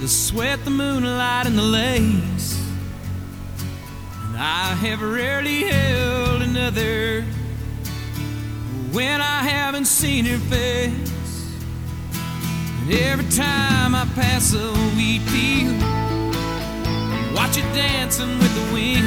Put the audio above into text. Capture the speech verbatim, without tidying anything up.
sweat, the moonlight, and the lace. And I have rarely held another when I haven't seen her face. And every time I pass a wheat field, watch it dancing with the wind.